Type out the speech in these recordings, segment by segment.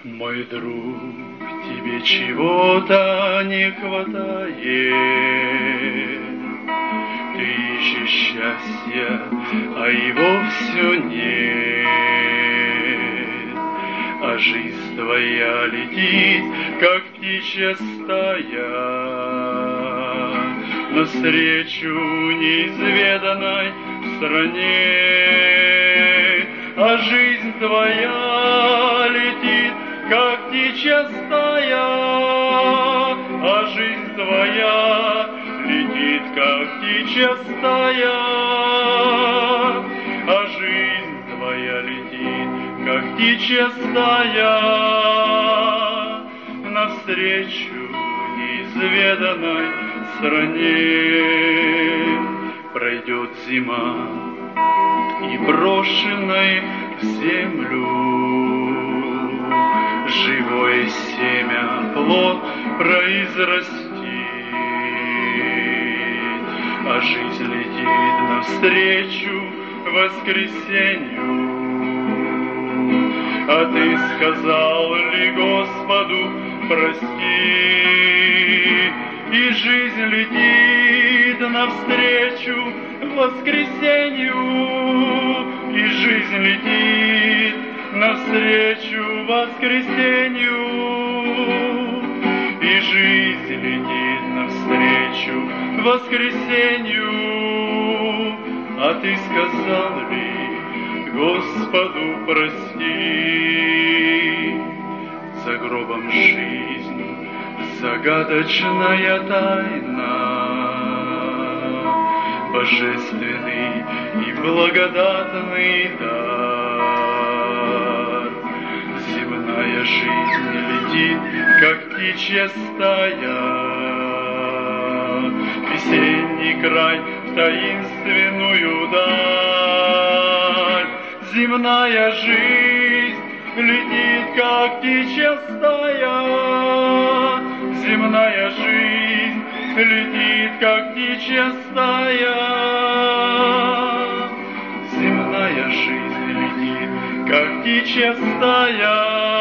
Мой друг, тебе чего-то не хватает. Ты ищешь счастья, а его все нет. А жизнь твоя летит, как птичья стая, навстречу неизведанной стране. А жизнь твоя летит, как птичья стая, а жизнь твоя летит, как птичья стая, а жизнь твоя летит, как птичья стая, навстречу неизведанной стране. Пройдет зима, и брошенной в землю живое семя плод произрастит, а жизнь летит навстречу воскресенью. А ты сказал ли Господу прости? И жизнь летит навстречу воскресенью, и жизнь летит навстречу воскресенью, и жизнь летит навстречу воскресенью. А ты сказал ли Господу прости? За гробом жизнь, загадочная тайна, божественный и благодатный дар. Земная жизнь летит, как птичья стая, весенний край в таинственную даль. Земная жизнь летит, как птичья стая, земная жизнь летит, как птичья стая, земная жизнь летит, как птичья стая,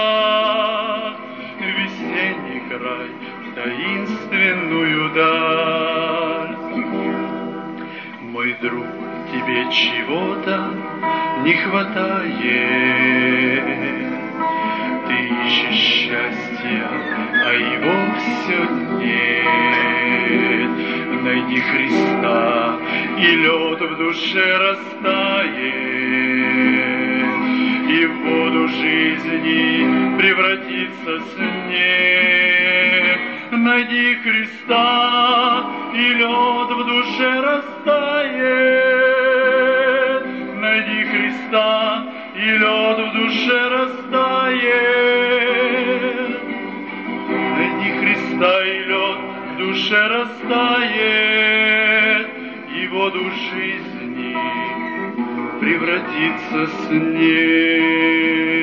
в весенний край, в таинственную даль. Мой друг, тебе чего-то не хватает. Ты ищешь счастья, а его все нет. Найди Христа, и лед в душе растает, и в воду жизни превратится снег. Найди Христа, и лед в душе растает. Найди Христа, и лед в душе растает. Найди Христа, и лед в душе растает, и воду жизни превратится снег.